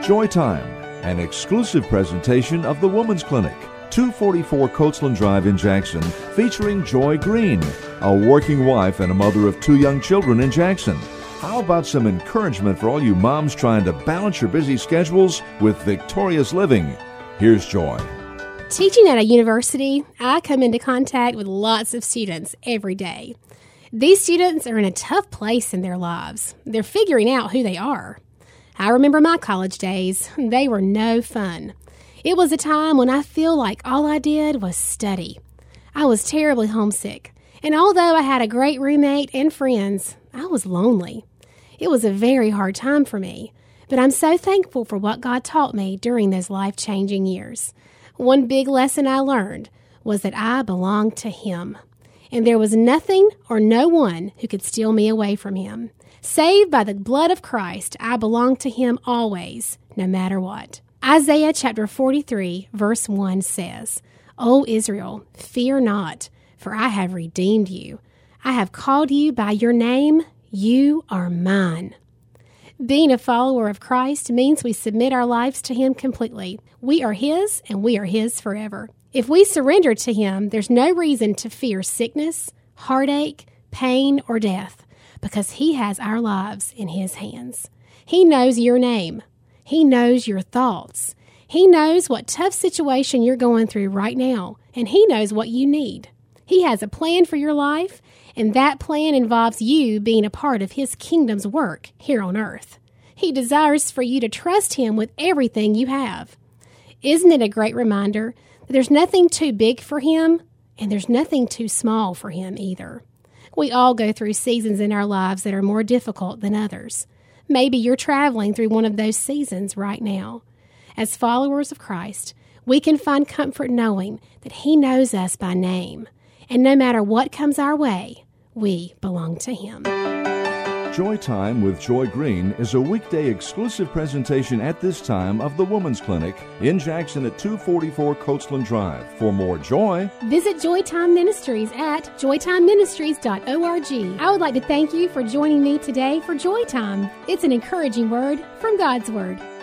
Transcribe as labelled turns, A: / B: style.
A: Joy Time, an exclusive presentation of the Women's Clinic, 244 Coachland Drive in Jackson, featuring Joy Green, a working wife and a mother of 2 young children in Jackson. How about some encouragement for all you moms trying to balance your busy schedules with victorious living? Here's Joy.
B: Teaching at a university, I come into contact with lots of students every day. These students are in a tough place in their lives. They're figuring out who they are. I remember my college days. They were no fun. It was a time when I feel like all I did was study. I was terribly homesick, and although I had a great roommate and friends, I was lonely. It was a very hard time for me, but I'm so thankful for what God taught me during those life-changing years. One big lesson I learned was that I belonged to Him, and there was nothing or no one who could steal me away from Him. Saved by the blood of Christ, I belong to Him always, no matter what. Isaiah chapter 43, verse 1 says, O Israel, fear not, for I have redeemed you. I have called you by your name. You are mine. Being a follower of Christ means we submit our lives to Him completely. We are His, and we are His forever. If we surrender to Him, there's no reason to fear sickness, heartache, pain, or death, because He has our lives in His hands. He knows your name. He knows your thoughts. He knows what tough situation you're going through right now, and He knows what you need. He has a plan for your life, and that plan involves you being a part of His kingdom's work here on earth. He desires for you to trust Him with everything you have. Isn't it a great reminder that there's nothing too big for Him, and there's nothing too small for Him either? We all go through seasons in our lives that are more difficult than others. Maybe you're traveling through one of those seasons right now. As followers of Christ, we can find comfort knowing that He knows us by name, and no matter what comes our way, we belong to Him.
A: Joy Time with Joy Green is a weekday exclusive presentation at this time of the Women's Clinic in Jackson at 244 Coachland Drive. For more joy,
B: visit Joy Time Ministries at joytimeministries.org. I would like to thank you for joining me today for Joy Time. It's an encouraging word from God's Word.